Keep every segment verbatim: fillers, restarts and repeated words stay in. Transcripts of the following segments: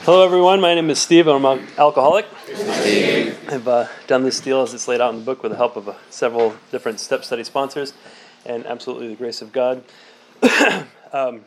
Hello everyone, my name is Steve, I'm an alcoholic. I've uh, done this deal as it's laid out in the book with the help of uh, several different step study sponsors and absolutely the grace of God. um,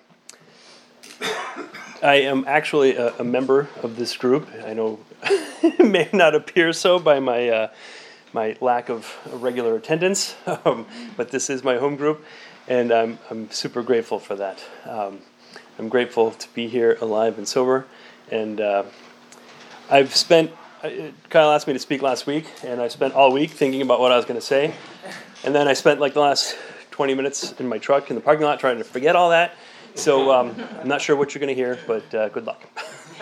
I am actually a, a member of this group. I know it may not appear so by my uh, my lack of regular attendance, um, but this is my home group, and I'm I'm super grateful for that. Um, I'm grateful to be here alive and sober. And uh, I've spent, Kyle asked me to speak last week, and I spent all week thinking about what I was going to say. And then I spent like the last twenty minutes in my truck in the parking lot trying to forget all that. So um, I'm not sure what you're going to hear, but uh, good luck.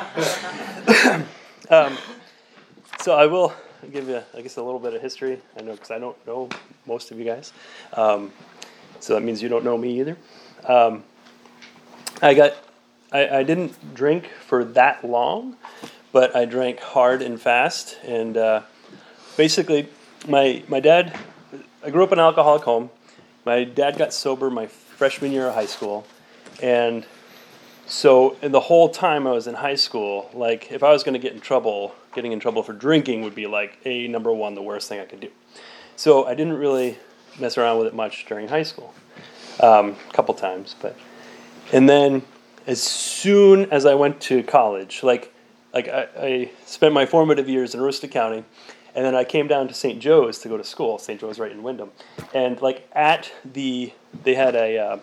um, so I will give you, I guess, a little bit of history. I know because I don't know most of you guys. Um, so that means you don't know me either. Um, I got... I, I didn't drink for that long, but I drank hard and fast. And uh, basically, my my dad, I grew up in an alcoholic home. My dad got sober my freshman year of high school. And so in the whole time I was in high school, like if I was going to get in trouble, getting in trouble for drinking would be like a number one, the worst thing I could do. So I didn't really mess around with it much during high school, um, a couple times. But and then as soon as I went to college, like like I, I spent my formative years in Aroostook County, and then I came down to Saint Joe's to go to school. Saint Joe's right in Wyndham. And like at the, they had a, uh,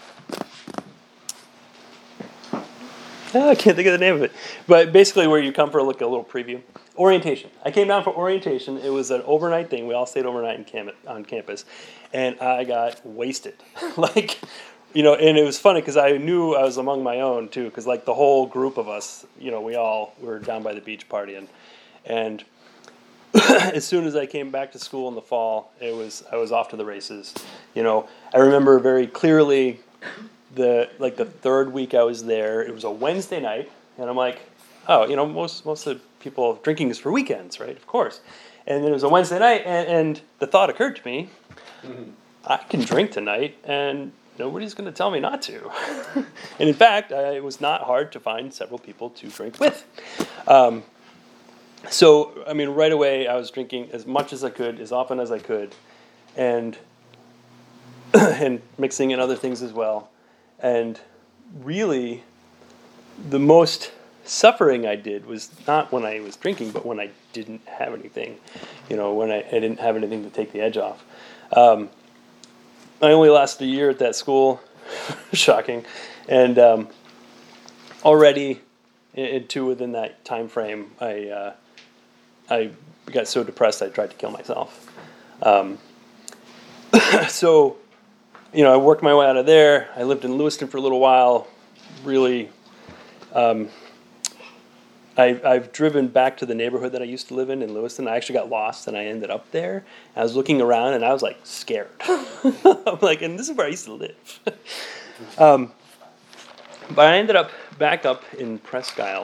oh, I can't think of the name of it, but basically where you come for like a little preview. Orientation. I came down for orientation. It was an overnight thing. We all stayed overnight in camp- on campus, and I got wasted. like... You know, and it was funny because I knew I was among my own too, because like the whole group of us, you know, we all were down by the beach partying, and as soon as I came back to school in the fall, it was I was off to the races. You know, I remember very clearly the like the third week I was there. It was a Wednesday night, and I'm like, oh, you know, most most of the people drinking is for weekends, right? Of course. And then it was a Wednesday night, and, and the thought occurred to me, mm-hmm. I can drink tonight, and nobody's going to tell me not to. And in fact, I, it was not hard to find several people to drink with. Um, so, I mean, right away, I was drinking as much as I could, as often as I could, and and mixing in other things as well. And really, the most suffering I did was not when I was drinking, but when I didn't have anything. You know, when I, I didn't have anything to take the edge off. Um, I only lasted a year at that school, shocking, and um, already into within that time frame, I uh, I got so depressed I tried to kill myself. Um, so, you know, I worked my way out of there. I lived in Lewiston for a little while. Really, um, I, I've driven back to the neighborhood that I used to live in in Lewiston. I actually got lost, and I ended up there. I was looking around, and I was, like, scared. I'm like, and this is where I used to live. um, but I ended up back up in Presque Isle,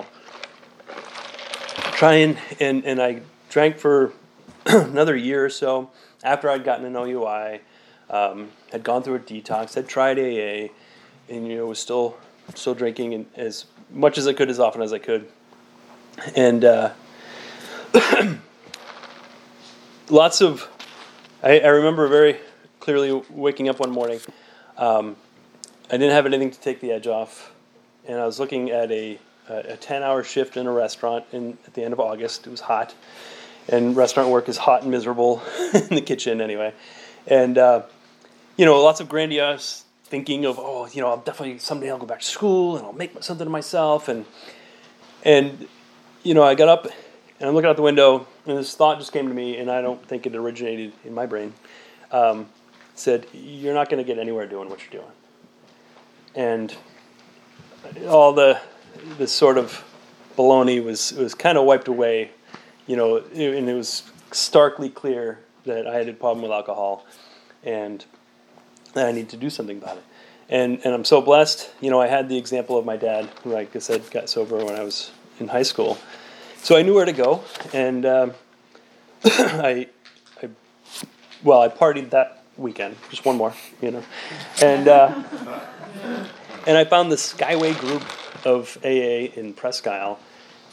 trying, and, and I drank for another year or so after I'd gotten an O U I, um, had gone through a detox, had tried A A, and, you know, was still still drinking and as much as I could, as often as I could. And uh, lots of, I, I remember very clearly waking up one morning. Um, I didn't have anything to take the edge off, and I was looking at a a ten-hour shift in a restaurant in at the end of August. It was hot, and restaurant work is hot and miserable in the kitchen anyway. And uh, you know, lots of grandiose thinking of, oh, you know, I'll definitely someday I'll go back to school and I'll make something of myself, and and. You know, I got up, and I'm looking out the window, and this thought just came to me, and I don't think it originated in my brain. Um, said, you're not going to get anywhere doing what you're doing. And all the this sort of baloney was was kind of wiped away, you know, and it was starkly clear that I had a problem with alcohol, and that I need to do something about it. And and I'm so blessed, you know, I had the example of my dad, who, like I said, got sober when I was in high school. So I knew where to go, and um, I, I, well, I partied that weekend, just one more, you know, and uh, and I found the Skyway group of A A in Presque Isle,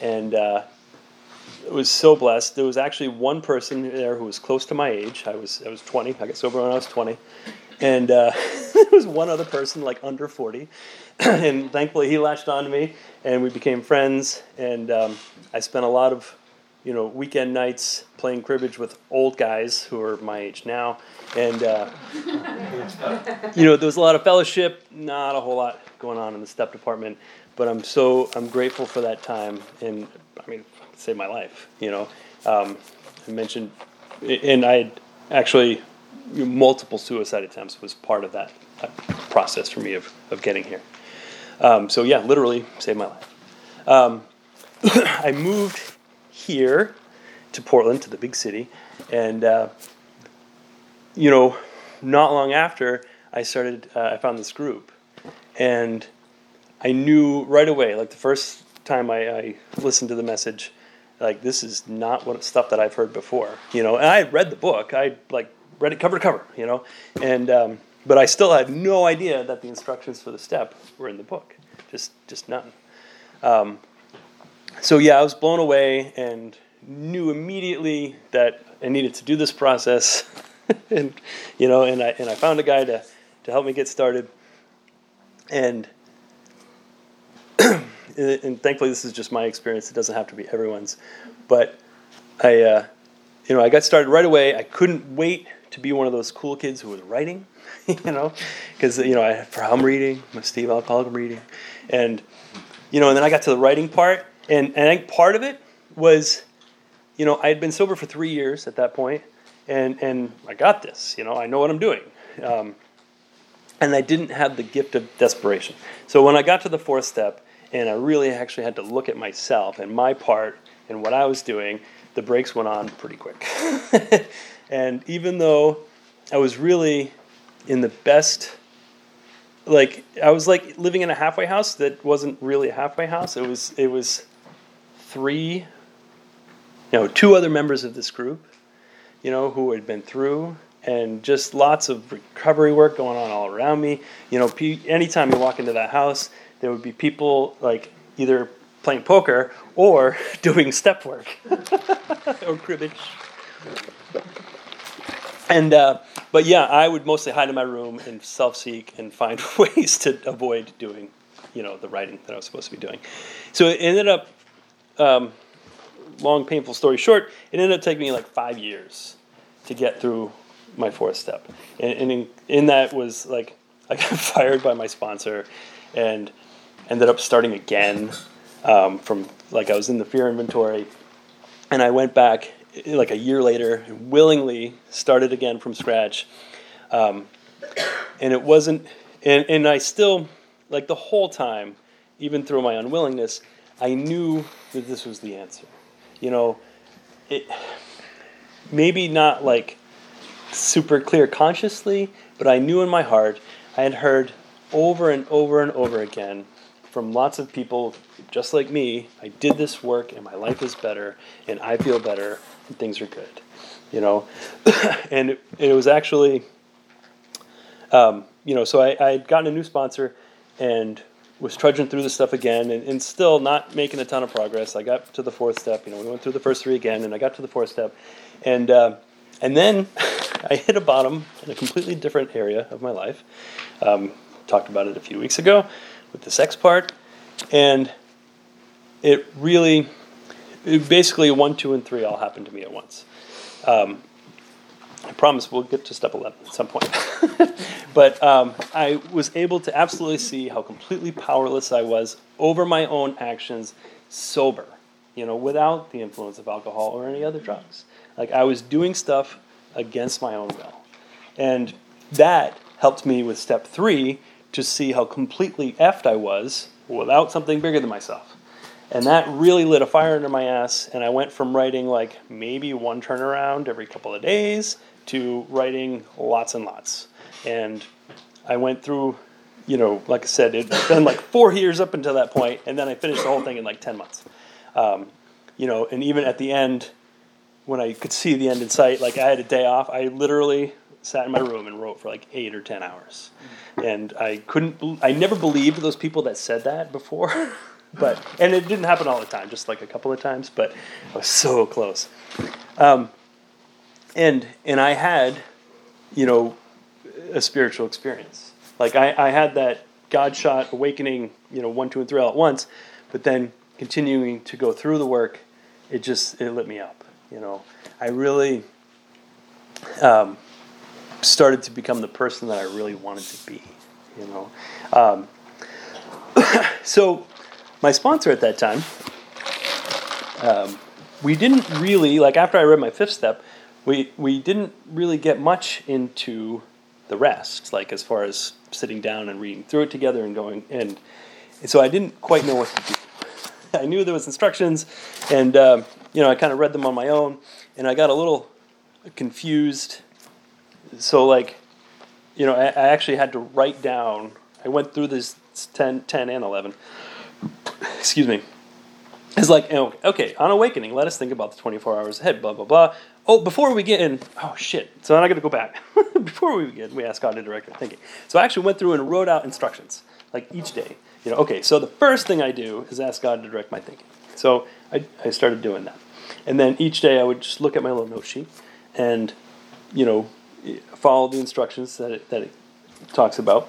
and uh, I was so blessed. There was actually one person there who was close to my age. I was I was twenty. I got sober when I was twenty, and uh, there was one other person like under forty, and thankfully he latched on to me, and we became friends. And um, I spent a lot of, you know, weekend nights playing cribbage with old guys who are my age now, and uh, you know, there was a lot of fellowship, not a whole lot going on in the step department, but I'm so I'm grateful for that time, and I mean, it saved my life. You know, um, I mentioned, and I had actually multiple suicide attempts was part of that, that process for me of of getting here. Um, so yeah, literally saved my life. Um, I moved here to Portland, to the big city, and uh, you know, not long after I started, uh, I found this group, and I knew right away, like the first time I, I listened to the message, like this is not what stuff that I've heard before, you know. And I had read the book, I like read it cover to cover, you know, and um, but I still had no idea that the instructions for the step were in the book, just just none. Um, so yeah, I was blown away and knew immediately that I needed to do this process, and you know, and I and I found a guy to to help me get started, and. And thankfully, this is just my experience. It doesn't have to be everyone's. But I, uh, you know, I got started right away. I couldn't wait to be one of those cool kids who was writing, you know, because you know I had prom reading, my Steve Alcoholic reading, and you know, and then I got to the writing part, and, and I think part of it was, you know, I had been sober for three years at that point, and and I got this, you know, I know what I'm doing. Um, and I didn't have the gift of desperation. So when I got to the fourth step, and I really actually had to look at myself and my part and what I was doing, the brakes went on pretty quick. And even though I was really in the best, like I was like living in a halfway house that wasn't really a halfway house. It was it was three, you know, two other members of this group, you know, who had been through, and just lots of recovery work going on all around me. You know, anytime you walk into that house, there would be people like either playing poker or doing step work or cribbage. And uh, but yeah, I would mostly hide in my room and self-seek and find ways to avoid doing, you know, the writing that I was supposed to be doing. So it ended up, um, long painful story short, it ended up taking me like five years to get through my fourth step, and, and in, in that was like I got fired by my sponsor, and ended up starting again um, from like I was in the fear inventory, and I went back like a year later, willingly started again from scratch, um, and it wasn't, and, and I still, like the whole time, even through my unwillingness, I knew that this was the answer. You know, it maybe not like super clear consciously, but I knew in my heart. I had heard over and over and over again from lots of people just like me, I did this work and my life is better and I feel better and things are good, you know. And it, it was actually, um, you know, so I, I had gotten a new sponsor and was trudging through the stuff again, and, and still not making a ton of progress. I got to the fourth step, you know, we went through the first three again, and I got to the fourth step, and uh, and then I hit a bottom in a completely different area of my life. Um, talked about it a few weeks ago with the sex part, and it really, it basically one, two, and three all happened to me at once. Um, I promise we'll get to step eleven at some point. But um, I was able to absolutely see how completely powerless I was over my own actions, sober, you know, without the influence of alcohol or any other drugs. Like I was doing stuff against my own will. And that helped me with step three to see how completely effed I was without something bigger than myself. And that really lit a fire under my ass, and I went from writing like maybe one turnaround every couple of days to writing lots and lots. And I went through, you know, like I said, it'd been like four years up until that point, and then I finished the whole thing in like ten months. Um, you know, and even at the end, when I could see the end in sight, like I had a day off, I literally sat in my room and wrote for like eight or ten hours. And I couldn't, I never believed those people that said that before. but and it didn't happen all the time, just like a couple of times, but I was so close. Um, and and I had, you know, a spiritual experience. Like I, I had that God shot awakening, you know, one, two, and three all at once, but then continuing to go through the work, it just it lit me up. You know, I really um, started to become the person that I really wanted to be. You know, um, so my sponsor at that time, um, we didn't really like after I read my fifth step, we we didn't really get much into the rest, like as far as sitting down and reading through it together and going and, and so I didn't quite know what to do. I knew there was instructions, and um, you know I kind of read them on my own, and I got a little confused. So like, you know, I, I actually had to write down. I went through this ten, ten and eleven. Excuse me. It's like, you know, okay, on awakening, let us think about the twenty-four hours ahead. Blah blah blah. Oh, before we get in, oh shit. So then I got to go back. Before we begin, we asked God to direct our thinking. So I actually went through and wrote out instructions, like each day. You know, okay, so the first thing I do is ask God to direct my thinking. So I, I started doing that. And then each day I would just look at my little note sheet and, you know, follow the instructions that it, that it talks about.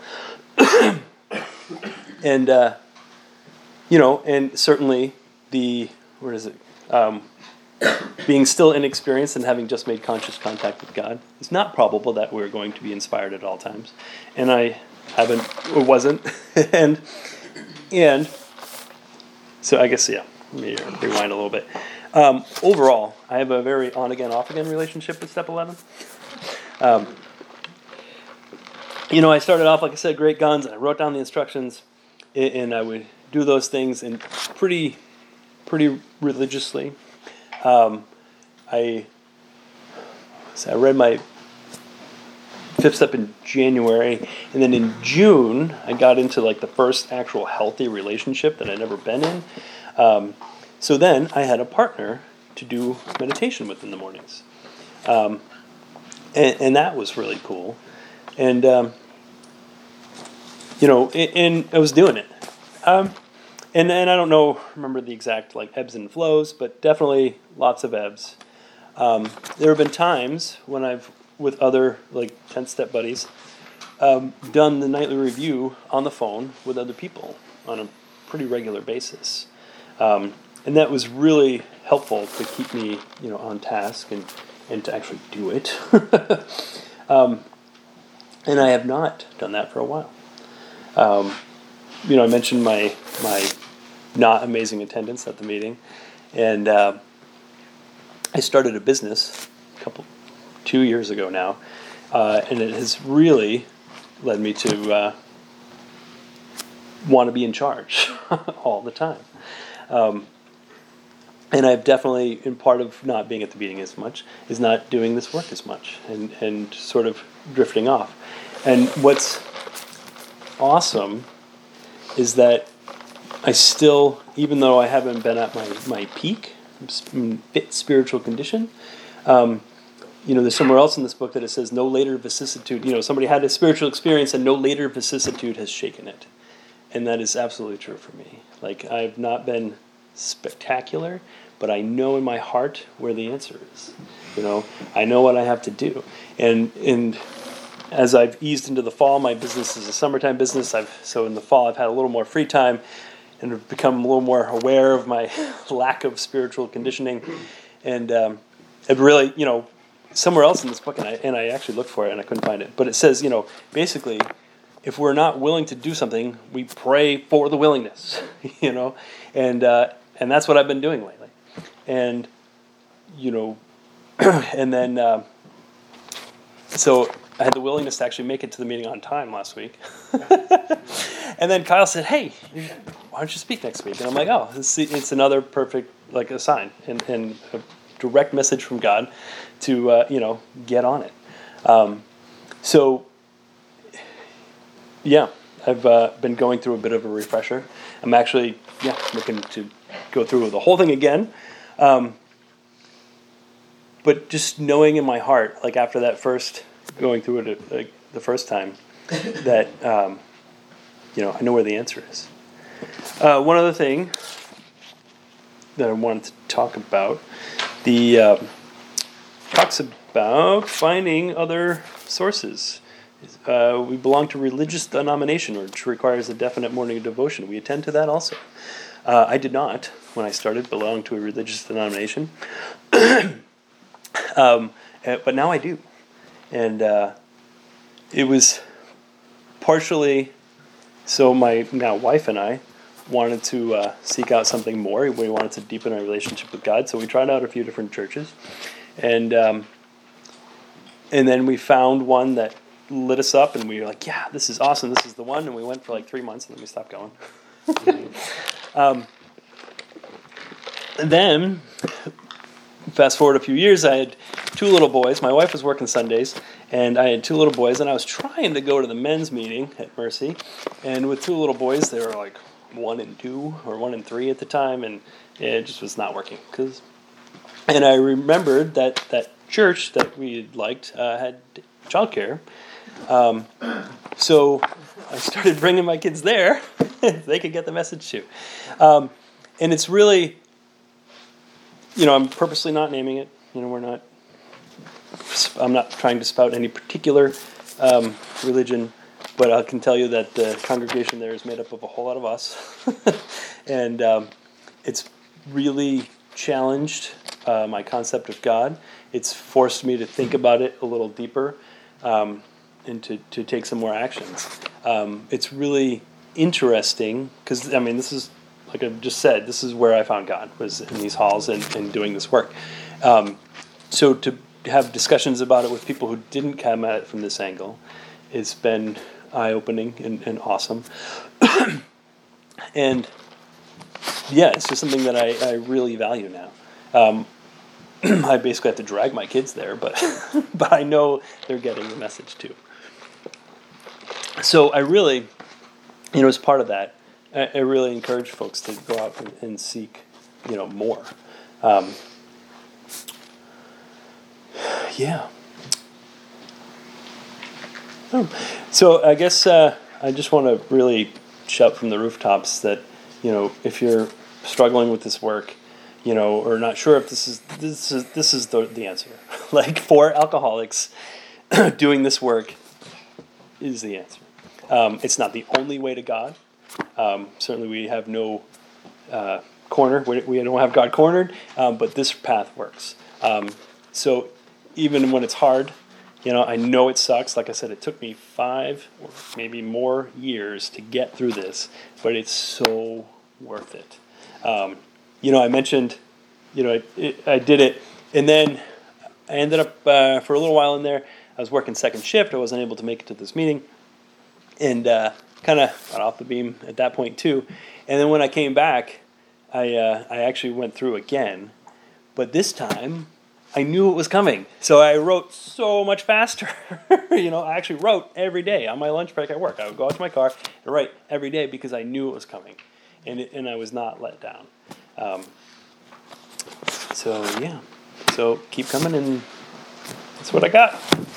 and, uh, you know, and certainly the, where is it? Um, being still inexperienced and having just made conscious contact with God, it's not probable that we're going to be inspired at all times. And I haven't, or wasn't. and, and, so I guess, yeah, let me rewind a little bit. Um, overall, I have a very on-again, off-again relationship with Step eleven. Um, you know, I started off, like I said, great guns, and I wrote down the instructions, and I would do those things and pretty, pretty religiously. Um, I so I read my fifth step in January, and then in June I got into like the first actual healthy relationship that I'd ever been in. Um, so then I had a partner to do meditation with in the mornings, um, and, and that was really cool. And um, you know, and, and I was doing it. Um, And and I don't know, remember the exact like ebbs and flows, but definitely lots of ebbs. Um, there have been times when I've, with other like ten-step buddies, um, done the nightly review on the phone with other people on a pretty regular basis. Um, and that was really helpful to keep me, you know, on task and, and to actually do it. um, and I have not done that for a while. Um, you know, I mentioned my my not amazing attendance at the meeting, and uh, I started a business a couple, two years ago now, uh, and it has really led me to uh, want to be in charge all the time. Um, and I've definitely, in part of not being at the meeting as much, is not doing this work as much, and, and sort of drifting off. And what's awesome is that I still, even though I haven't been at my, my peak, fit spiritual condition, um, you know, there's somewhere else in this book that it says no later vicissitude, you know, somebody had a spiritual experience and no later vicissitude has shaken it. And that is absolutely true for me. Like, I've not been spectacular, but I know in my heart where the answer is. You know, I know what I have to do. And, and as I've eased into the fall, my business is a summertime business. I've so in the fall I've had a little more free time and have become a little more aware of my lack of spiritual conditioning. And um, it really, you know, somewhere else in this book, and I, and I actually looked for it and I couldn't find it, but it says, you know, basically, if we're not willing to do something, we pray for the willingness, you know, and uh, and that's what I've been doing lately. And, you know, and then, uh, so I had the willingness to actually make it to the meeting on time last week. And then Kyle said, hey, why don't you speak next week? And I'm like, oh, it's, it's another perfect, like, a sign and, and a direct message from God to, uh, you know, get on it. Um, so, yeah, I've uh, been going through a bit of a refresher. I'm actually, yeah, looking to go through the whole thing again. Um, but just knowing in my heart, like after that first, going through it like the first time, that, um, you know, I know where the answer is. Uh, one other thing that I wanted to talk about. The uh, talks about finding other sources. Uh, we belong to a religious denomination, which requires a definite morning devotion. We attend to that also. Uh, I did not, when I started, belong to a religious denomination, um, but now I do. And uh, it was partially so my now wife and I wanted to uh, seek out something more. We wanted to deepen our relationship with God, so we tried out a few different churches, and um, and then we found one that lit us up, and we were like, "Yeah, this is awesome. This is the one." And we went for like three months, and then we stopped going. um, and then, fast forward a few years, I had two little boys. My wife was working Sundays, and I had two little boys, and I was trying to go to the men's meeting at Mercy, and with two little boys, they were like one and two or one and three at the time, and it just was not working. Cause, and I remembered that that church that we liked uh, had childcare, um, so I started bringing my kids there. They could get the message too, um, and it's really, you know, I'm purposely not naming it. You know, we're not. I'm not trying to spout any particular um, religion. But I can tell you that the congregation there is made up of a whole lot of us. And um, it's really challenged uh, my concept of God. It's forced me to think about it a little deeper um, and to, to take some more actions. Um, it's really interesting because, I mean, this is, like I just said, this is where I found God, was in these halls and, and doing this work. Um, so to have discussions about it with people who didn't come at it from this angle, it's been eye-opening and, and awesome. And yeah, it's just something that I, I really value now. Um, I basically have to drag my kids there, but but I know they're getting the message too. So I really, you know, as part of that, I, I really encourage folks to go out and, and seek, you know, more. Um, yeah. So I guess uh, I just want to really shout from the rooftops that, you know, if you're struggling with this work, you know, or not sure if this is this is this is the the answer. Like, for alcoholics, doing this work is the answer. Um, it's not the only way to God. Um, certainly, we have no uh, corner. We, we don't have God cornered, um, but this path works. Um, so even when it's hard. You know, I know it sucks. Like I said, it took me five or maybe more years to get through this, but it's so worth it. Um, you know, I mentioned, you know, it, it, I did it, and then I ended up, uh, for a little while in there, I was working second shift. I wasn't able to make it to this meeting, and uh, kind of got off the beam at that point too. And then when I came back, I uh, I actually went through again, but this time I knew it was coming, so I wrote so much faster. You know, I actually wrote every day on my lunch break at work. I would go out to my car and write every day because I knew it was coming, and it, and I was not let down. Um, so yeah, so keep coming, and that's what I got.